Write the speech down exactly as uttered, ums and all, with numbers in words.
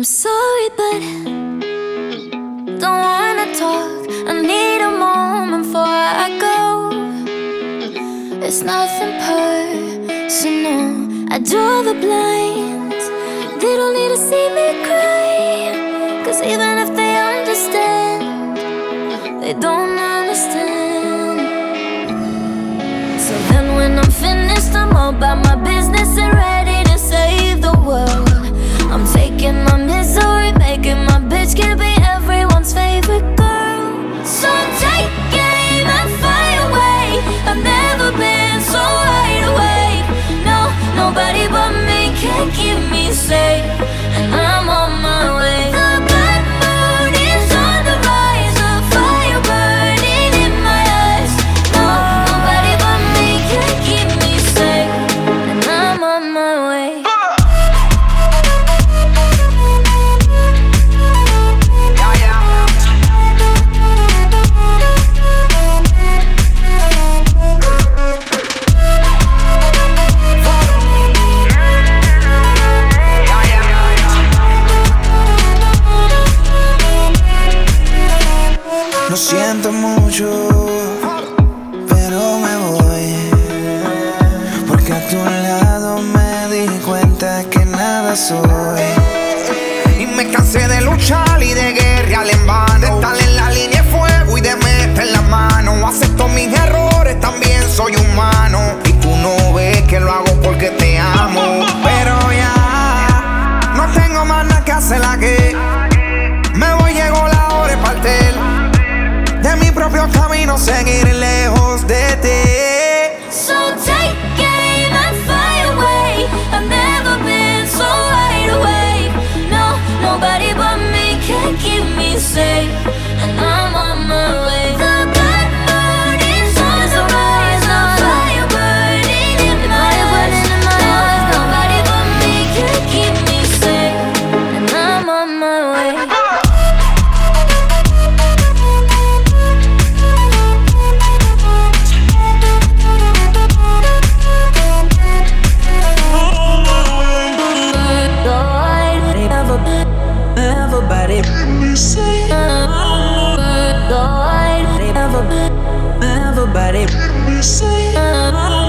I'm sorry, but don't wanna talk. I need a moment before I go. It's nothing personal. I draw the blinds. They don't need to see me cry, 'cause even if they understand, they don't understand. So then when I'm finished, I'm all about my business and ready to save the world. I'm faking my misery, making my bitch can be everyone's favorite girl. So take aim and fire away. I've never been so wide awake. No, nobody but me can keep me safe, and I'm on my way. The bad mood is on the rise, a fire burning in my eyes. No, nobody but me can keep me safe, and I'm on my way. Lo siento mucho, pero me voy, porque a tu lado me di cuenta que nada soy. Y me cansé de luchar y de guerrear en vano, de estar en la línea de fuego y de meter la mano. Acepto mis errores, también soy humano, y tú no ves que lo hago porque te amo. Pero ya no tengo más nada que hacer aquí. Me voy, llegó la hora de partir de mi propio camino, seguir lejos de ti. So take aim and fire away. I've never been so wide awake. No, nobody but me can keep me safe, and I'm on my way. The bad mood is on the rise, a fire burning in my eyes. No, nobody but me can keep me safe, and I'm on my way. Everybody, everybody, everybody,